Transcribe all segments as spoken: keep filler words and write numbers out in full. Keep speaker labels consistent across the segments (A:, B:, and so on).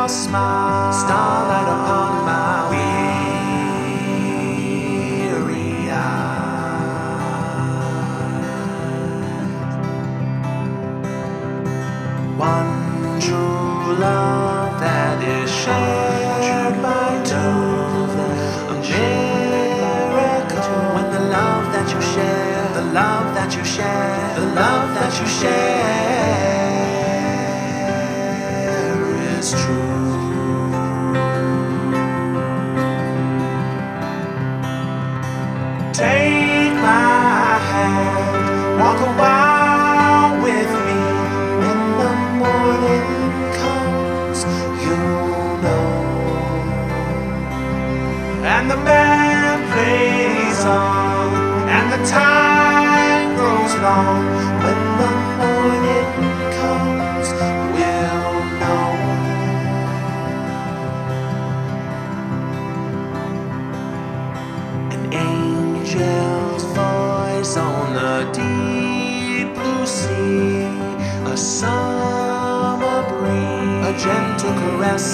A: your smile, starlight upon my weary eyes. One true love that is shared by two, a miracle when the love that you share, the love that you share, the love that you share is true. Take my hand, walk a while with me. When the morning comes, you'll know. And the band plays on, and the time grows long. When the morning comes, we'll know. An angel's voice on the deep blue sea, a summer breeze, a gentle caress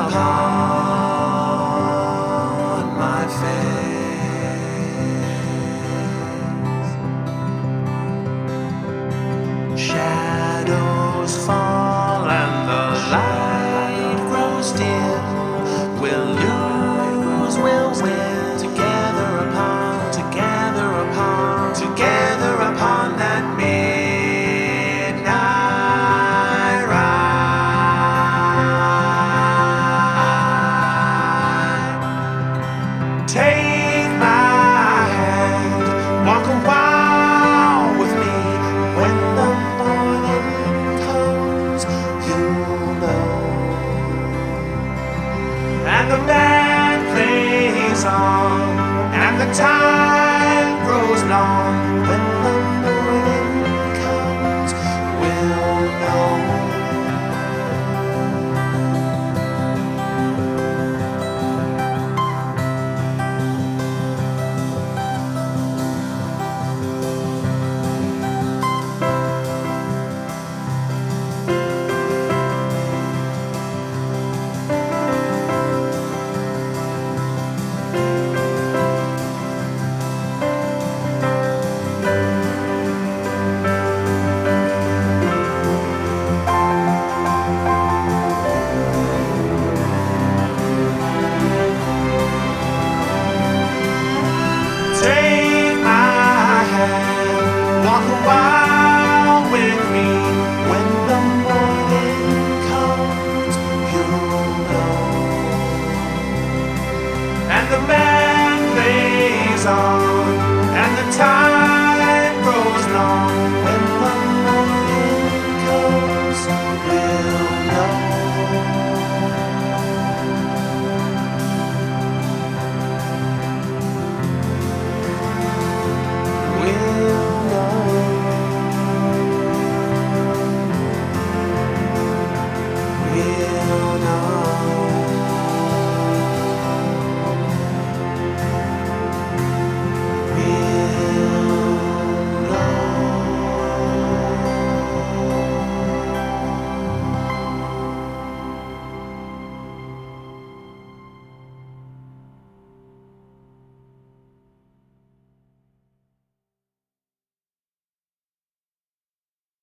A: upon my face. Shadows fall and the light grows dim. We'll lose, we'll win. Together upon, together upon, together upon that midnight ride. Take my hand, walk a while with me. When the morning comes, you'll know. And the band plays on, and the time grows long. When the morning comes, we'll know. Take my hand, walk a while with me. When the morning comes, you'll know. And the band plays on,